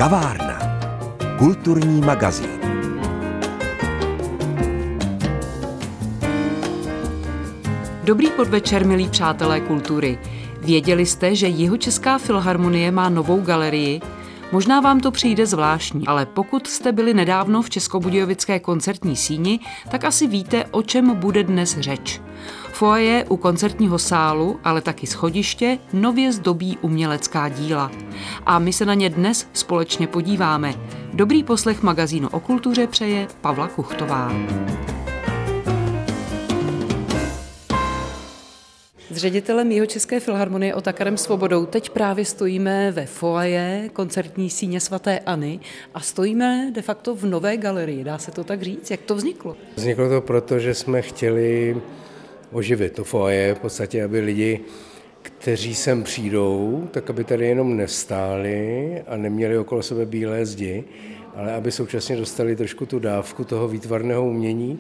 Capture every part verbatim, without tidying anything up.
Kavárna. Kulturní magazín. Dobrý podvečer, milí přátelé kultury. Věděli jste, že Jihočeská filharmonie má novou galerii? Možná vám to přijde zvláštní, ale pokud jste byli nedávno v Českobudějovické koncertní síni, tak asi víte, o čem bude dnes řeč. Foyer u koncertního sálu, ale taky schodiště, nově zdobí umělecká díla. A my se na ně dnes společně podíváme. Dobrý poslech magazínu o kultuře přeje Pavla Kuchtová. S ředitelem Jihočeské filharmonie Otakarem Svobodou teď právě stojíme ve foyer koncertní síně svaté Anny a stojíme de facto v nové galerii, dá se to tak říct? Jak to vzniklo? Vzniklo to proto, že jsme chtěli oživit to foyer, v podstatě, aby lidi, kteří sem přijdou, tak aby tady jenom nestáli a neměli okolo sebe bílé zdi, ale aby současně dostali trošku tu dávku toho výtvarného umění.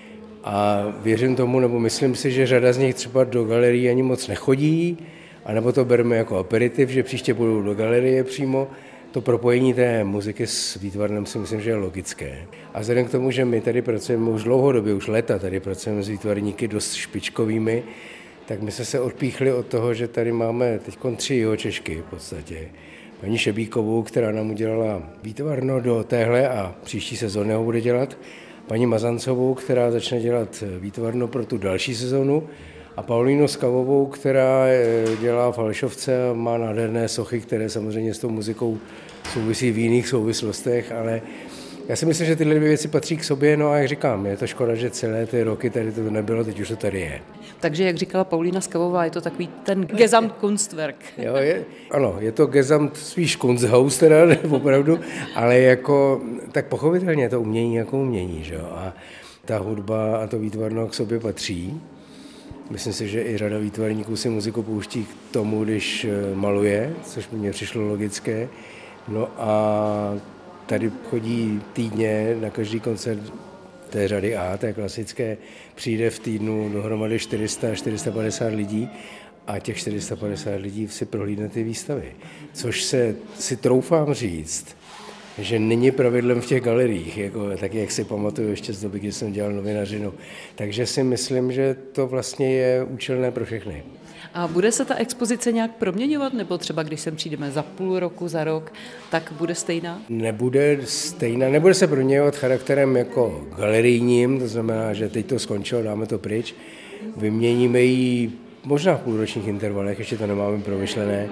A věřím tomu, nebo myslím si, že řada z nich třeba do galerie ani moc nechodí, anebo to bereme jako aperitiv, že příště budou do galerie přímo. To propojení té muziky s výtvarnem si myslím, že je logické. A vzhledem k tomu, že my tady pracujeme už dlouhodobě, už léta tady pracujeme s výtvarníky dost špičkovými, tak my jsme se odpíchli od toho, že tady máme teď tři Jihočešky v podstatě. Paní Šebíkovou, která nám udělala výtvarno do téhle a příští sezóny ho bude dělat, paní Mazancovou, která začne dělat výtvarno pro tu další sezonu, a Paulínu Skavovou, která dělá falšovce a má nádherné sochy, které samozřejmě s tou muzikou souvisí v jiných souvislostech, ale já si myslím, že tyhle dvě věci patří k sobě, no a jak říkám, je to škoda, že celé ty roky tady to nebylo, teď už to tady je. Takže, jak říkala Paulína Skavová, je to takový ten Gesamtkunstwerk. Jo, je, ano, je to Gesamt spíš Kunsthaus teda, opravdu, ale jako, tak pochopitelně je to umění jako umění, že jo, a ta hudba a to výtvarno k sobě patří. Myslím si, že i řada výtvarníků si muziku pouští k tomu, když maluje, což mně přišlo logické. No a tady chodí týdně na každý koncert té řady A, té klasické, přijde v týdnu dohromady čtyři sta až čtyři sta padesát lidí a těch čtyři sta padesát lidí si prohlídne ty výstavy. Což se si troufám říct, že není pravidlem v těch galeriích, jako, tak jak si pamatuju ještě z doby, kdy jsem dělal novinařinu. Takže si myslím, že to vlastně je účelné pro všechny. A bude se ta expozice nějak proměňovat, nebo třeba když sem přijdeme za půl roku, za rok, tak bude stejná? Nebude stejná, nebude se proměňovat charakterem jako galerijním, to znamená, že teď to skončilo, dáme to pryč, vyměníme ji možná v půlročních intervalech, ještě to nemáme promyšlené,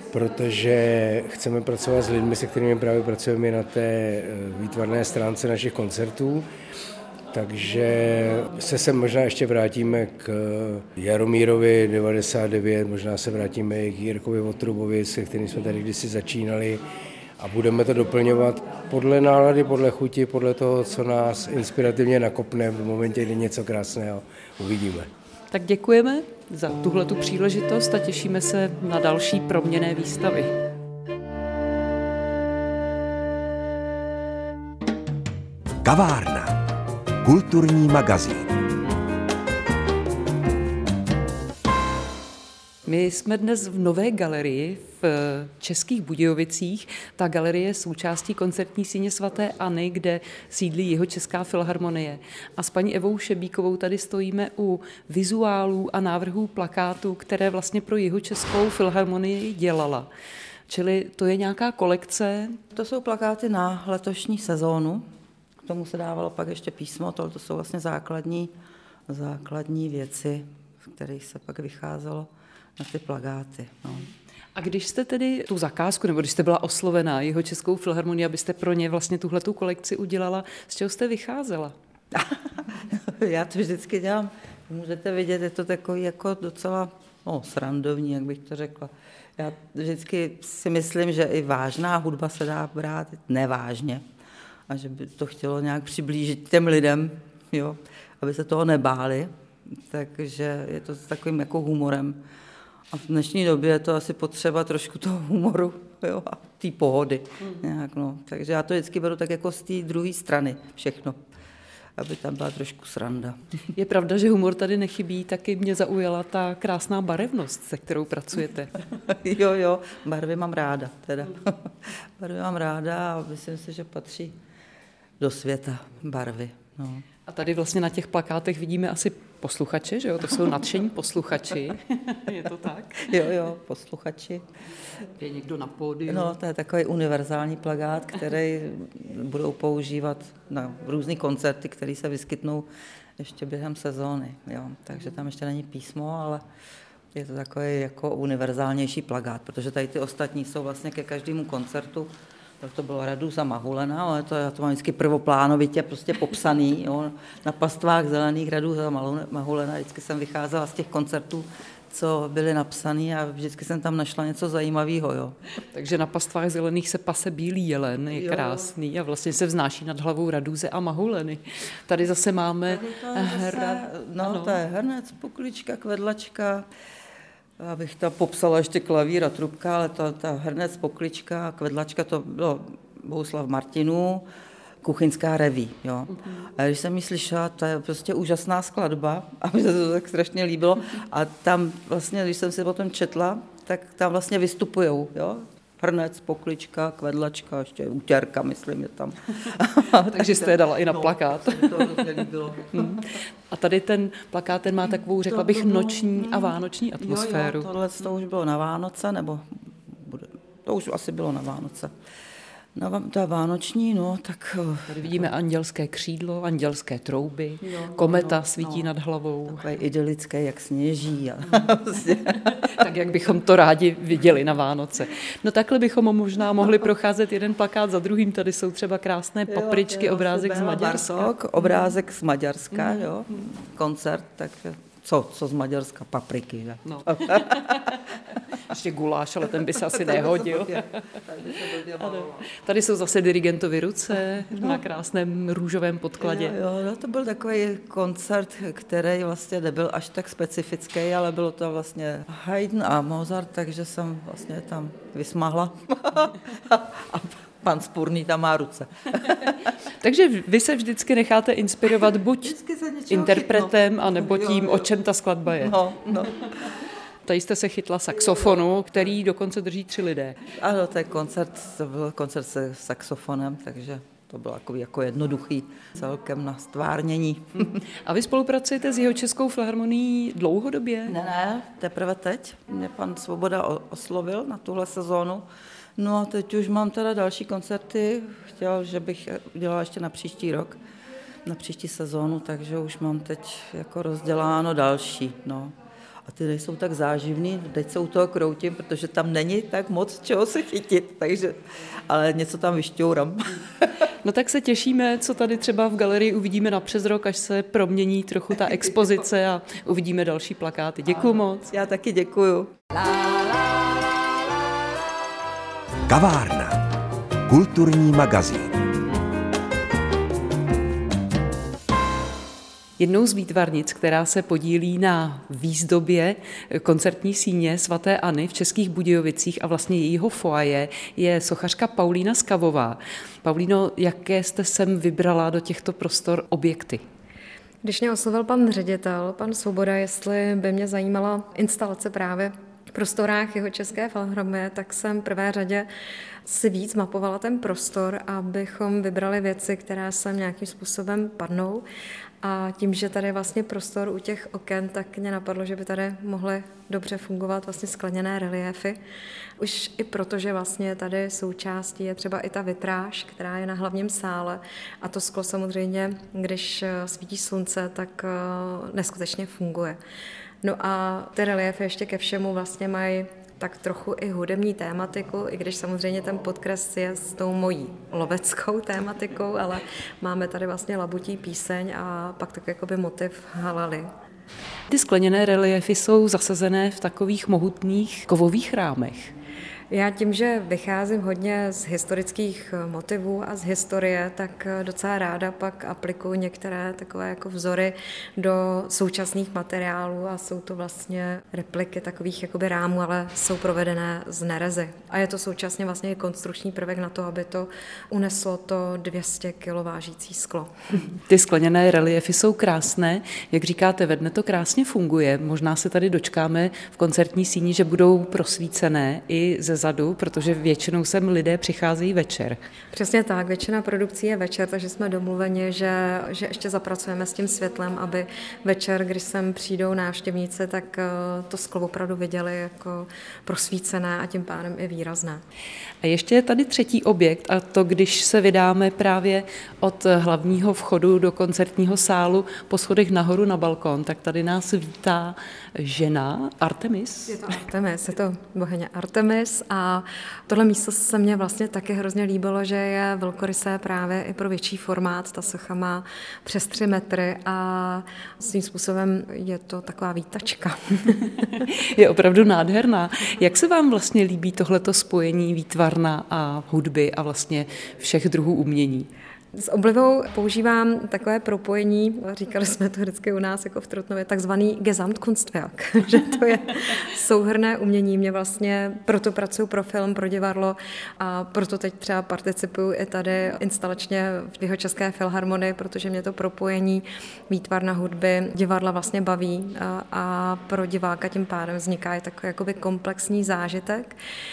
protože chceme pracovat s lidmi, se kterými právě pracujeme na té výtvarné stránce našich koncertů. Takže se sem možná ještě vrátíme k Jaromírovi devadesát devět, možná se vrátíme i k Jirkovi Votrubovi, se kterým jsme tady kdysi začínali a budeme to doplňovat podle nálady, podle chuti, podle toho, co nás inspirativně nakopne v momentě, kdy něco krásného uvidíme. Tak děkujeme za tuhletu příležitost a těšíme se na další proměnné výstavy. Kavárna. Kulturní magazín. My jsme dnes v nové galerii v Českých Budějovicích. Ta galerie je součástí koncertní síně svaté Anny, kde sídlí Jihočeská filharmonie. A s paní Evou Šebíkovou tady stojíme u vizuálů a návrhů plakátů, které vlastně pro Jihočeskou filharmonii dělala. Čili to je nějaká kolekce? To jsou plakáty na letošní sezónu. K tomu se dávalo pak ještě písmo, to, to jsou vlastně základní, základní věci, z kterých se pak vycházelo na ty plakáty. No. A když jste tedy tu zakázku, nebo když jste byla oslovená Jihočeskou filharmonii, abyste pro ně vlastně tuhletu kolekci udělala, z čeho jste vycházela? Já to vždycky dělám, můžete vidět, je to takový jako docela no, srandovní, jak bych to řekla. Já vždycky si myslím, že i vážná hudba se dá brát nevážně. A že by to chtělo nějak přiblížit těm lidem, jo, aby se toho nebáli. Takže je to s takovým jako humorem. A v dnešní době je to asi potřeba trošku toho humoru, jo, a té pohody. Mm. Nějak, no. Takže já to vždycky beru tak jako z té druhé strany všechno. aby tam byla trošku sranda. Je pravda, že humor tady nechybí, taky mě zaujala ta krásná barevnost, se kterou pracujete. Jo, jo, barvy mám ráda teda. Barvy mám ráda a myslím si, že patří do světa barvy. No. A tady vlastně na těch plakátech vidíme asi posluchače, že jo? To jsou nadšení posluchači. Je to tak? Jo, jo, posluchači. Je někdo na pódiu? No, to je takový univerzální plakát, který budou používat na různý koncerty, které se vyskytnou ještě během sezóny. Jo. Takže tam ještě není písmo, ale je to takový jako univerzálnější plakát, protože tady ty ostatní jsou vlastně ke každému koncertu. Tak to bylo Radusa Mahulena, ale to, já to mám vždycky prvoplánovitě prostě popsaný. Jo. Na pastvách zelených Radusa Mahulena vždycky jsem vycházela z těch koncertů, co byly napsaný a vždycky jsem tam našla něco zajímavého. Jo. Takže na pastvách zelených se pase bílý jelen, je Jo. krásný a vlastně se vznáší nad hlavou Raduze a Mahuleny. Tady zase máme Tady to je zase, hra... no, ano. to je hrnec, poklička, kvedlačka. Abych tam popsala ještě klavír a trubka, ale to, ta hrnec, poklička a kvedlačka, to bylo Bohuslav Martinů, kuchyňská reví. Jo. A když jsem ji slyšela, to je prostě úžasná skladba a mi se to tak strašně líbilo. A tam vlastně, když jsem si potom četla, tak tam vlastně vystupujou, jo. Hrnec, poklička, kvedlačka, ještě útěrka, myslím, je tam. Takže jste je dala i na plakát. No, to se mi to hrozně líbilo. A tady ten plakát, ten má takovou, řekla bych, noční a vánoční atmosféru. Jo, jo, tohle to už bylo na Vánoce, nebo bude, to už asi bylo na Vánoce. Na vám- to je vánoční, no, tak... Tady vidíme andělské křídlo, andělské trouby, Jo, no, kometa no, svítí no. nad hlavou. Takový idylický, jak sněží. A prostě. Tak, jak bychom to rádi viděli na Vánoce. No takhle bychom možná mohli procházet jeden plakát za druhým. Tady jsou třeba krásné papričky, Jo, obrázek z Béla Maďarska. Bartók, obrázek z Maďarska, jo, koncert, takže co, co z Maďarska? Papriky, že? No. Ještě guláš, ale ten by se asi nehodil. Ano. Tady jsou zase dirigentovy ruce na krásném růžovém podkladě. Jo, jo, no, to byl takový koncert, který vlastně nebyl až tak specifický, ale bylo to vlastně Haydn a Mozart, takže jsem vlastně tam vysmahla a pan Spurný tam má ruce. Takže vy se vždycky necháte inspirovat buď Vždycky se něčeho interpretem, chytnu. anebo Jo, tím, jo. o čem ta skladba je. No, no. Tady jste se chytla saxofonu, který dokonce drží tři lidé. Ano, to je koncert, to byl koncert se saxofonem, takže to bylo jako, jako jednoduchý celkem na stvárnění. A vy spolupracujete s Jihočeskou filharmonií dlouhodobě? Ne, ne, teprve teď mě pan Svoboda o- oslovil na tuhle sezónu. No a teď už mám teda další koncerty, chtěl, že bych udělala ještě na příští rok, na příští sezónu, takže už mám teď jako rozděláno další, no. A ty nejsou tak záživný, teď se u toho kroutím, protože tam není tak moc čeho se chytit, takže, ale něco tam vyšťourám. No tak se těšíme, co tady třeba v galerii uvidíme na přes rok, až se promění trochu ta expozice a uvidíme další plakáty. Děkuju moc. Já taky děkuju. Kavárna. Kulturní magazín. Jednou z výtvarnic, která se podílí na výzdobě koncertní síně svaté Anny v Českých Budějovicích a vlastně jejího foaje, je sochařka Paulína Skavová. Paulíno, jaké jste sem vybrala do těchto prostor objekty? Když mě oslovil pan ředitel, pan Svoboda, jestli by mě zajímala instalace právě v prostorách Jihočeské filharmonie, tak jsem v prvé řadě si víc mapovala ten prostor, abychom vybrali věci, které sem nějakým způsobem padnou. A tím, že tady je vlastně prostor u těch oken, tak mě napadlo, že by tady mohly dobře fungovat vlastně skleněné reliéfy. Už i proto, že vlastně tady součástí je třeba i ta vitráž, která je na hlavním sále. A to sklo samozřejmě, když svítí slunce, tak neskutečně funguje. No a ty reliéfy ještě ke všemu vlastně mají tak trochu i hudební tématiku, i když samozřejmě ten podkres je s tou mojí loveckou tématikou, ale máme tady vlastně labutí píseň a pak tak jakoby motiv halaly. Ty skleněné reliéfy jsou zasazené v takových mohutných kovových rámech. Já tím, že vycházím hodně z historických motivů a z historie, tak docela ráda pak aplikuju některé takové jako vzory do současných materiálů a jsou to vlastně repliky takových jakoby rámů, ale jsou provedené z nerezy. A je to současně vlastně i konstrukční prvek na to, aby to uneslo to dvě stě kilo vážící sklo. Ty skleněné reliefy jsou krásné, jak říkáte, ve dne to krásně funguje. Možná se tady dočkáme v koncertní síni, že budou prosvícené i ze zadu, protože většinou sem lidé přicházejí večer. Přesně tak, většina produkcí je večer, takže jsme domluveni, že, že ještě zapracujeme s tím světlem, aby večer, když sem přijdou návštěvníci, tak to sklo opravdu viděli jako prosvícené a tím pádem i výrazné. A ještě je tady třetí objekt a to, když se vydáme právě od hlavního vchodu do koncertního sálu po schodech nahoru na balkon, tak tady nás vítá žena Artemis. Je to Artemis, je to bohyně Artemis a tohle místo se mně vlastně taky hrozně líbilo, že je velkorysé právě i pro větší formát. Ta socha má přes tři metry a svým způsobem je to taková vítačka. Je opravdu nádherná. Jak se vám vlastně líbí tohleto spojení výtvarna a hudby a vlastně všech druhů umění? S oblibou používám takové propojení, říkali jsme to vždycky u nás jako v Trutnově, takzvaný Gesamtkunstwerk, že to je souhrnné umění. Mě vlastně proto pracuji pro film, pro divadlo a proto teď třeba participuju i tady instalačně v Jihočeské filharmonii, protože mě to propojení výtvarna hudby, divadla vlastně baví a, a pro diváka tím pádem vzniká i takový jakoby komplexní zážitek.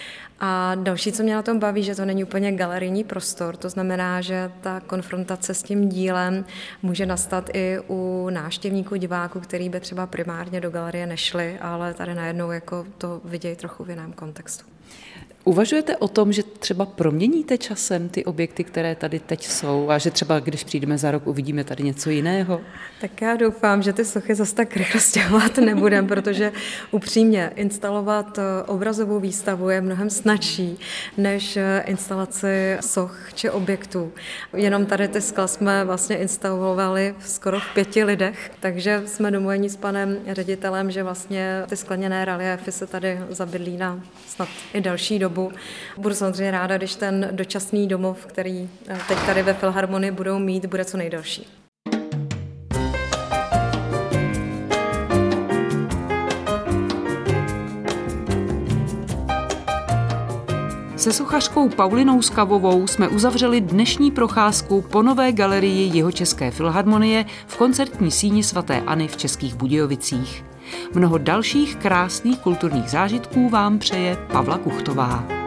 A další, co mě na tom baví, že to není úplně galerijní prostor, to znamená, že ta konfrontace s tím dílem může nastat i u návštěvníků, diváků, který by třeba primárně do galerie nešli, ale tady najednou jako to vidějí trochu v jiném kontextu. Uvažujete o tom, že třeba proměníte časem ty objekty, které tady teď jsou a že třeba, když přijdeme za rok, uvidíme tady něco jiného? Tak já doufám, že ty sochy zase tak rychle stěhovat nebudem, protože upřímně instalovat obrazovou výstavu je mnohem snadší než instalaci soch či objektů. Jenom tady ty skla jsme vlastně instalovali skoro v pěti lidech, takže jsme domluveni s panem ředitelem, že vlastně ty skleněné reliéfy se tady zabydlí na snad i další dobu. Budu samozřejmě ráda, když ten dočasný domov, který teď tady ve Filharmonii budou mít, bude co nejdelší. Se sochařkou Paulinou Skavovou jsme uzavřeli dnešní procházku po nové galerii Jihočeské filharmonie v koncertní síni svaté Anny v Českých Budějovicích. Mnoho dalších krásných kulturních zážitků vám přeje Pavla Kuchtová.